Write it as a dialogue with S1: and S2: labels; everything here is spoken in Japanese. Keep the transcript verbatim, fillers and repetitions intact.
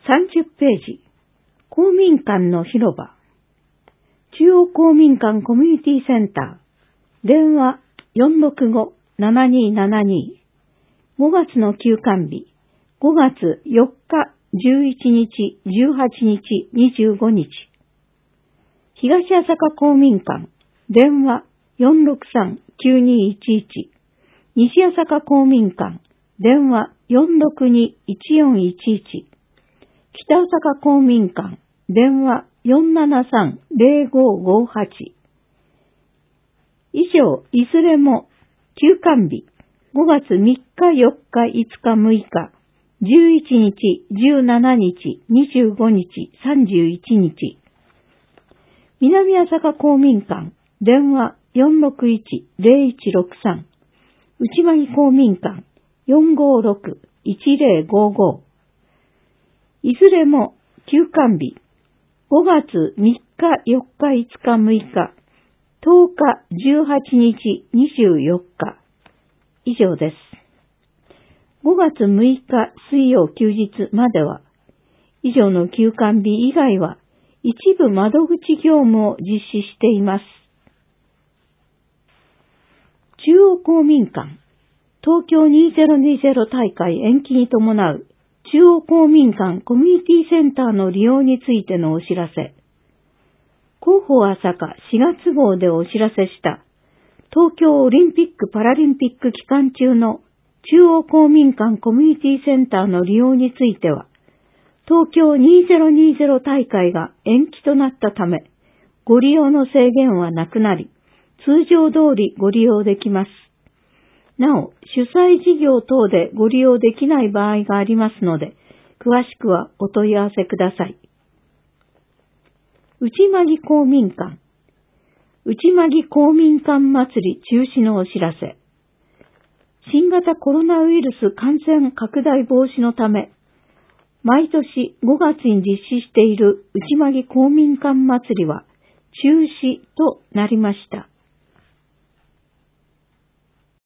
S1: さんじゅっページ、公民館の広場。中央公民館コミュニティセンター。電話 よんろくご ななにーななにー。ごがつの休館日。ごがつよっか、じゅういちにち、じゅうはちにち、にじゅうごにち。東朝霞公民館。電話 よんろくさん きゅうにーいちいち。西朝霞公民館。電話 よんろくに いちよんいちいち。北朝霞公民館。電話 よんななさん ぜろごごはち。以上、いずれも休館日。ごがつみっか、よっか、いつか、むいか、じゅういちにち、じゅうしちにち、にじゅうごにち、さんじゅういちにち。南朝霞公民館。電話 よんろくいち ぜろいちろくさん。内間木公民館。よんごろく いちぜろごご。いずれも休館日。ごがつみっか、よっか、いつか、むいか、とおか、じゅうはちにち、にじゅうよっか。以上です。ごがつむいか水曜休日までは、以上の休館日以外は一部窓口業務を実施しています。中央公民館。東京にせんにじゅう大会延期に伴う中央公民館コミュニティセンターの利用についてのお知らせ。広報朝霞しがつ号でお知らせした東京オリンピック・パラリンピック期間中の中央公民館コミュニティセンターの利用については、東京にせんにじゅう大会が延期となったため、ご利用の制限はなくなり、通常通りご利用できます。なお、主催事業等でご利用できない場合がありますので、詳しくはお問い合わせください。内間木公民館。内間木公民館祭り中止のお知らせ。新型コロナウイルス感染拡大防止のため、毎年ごがつに実施している内間木公民館祭りは中止となりました。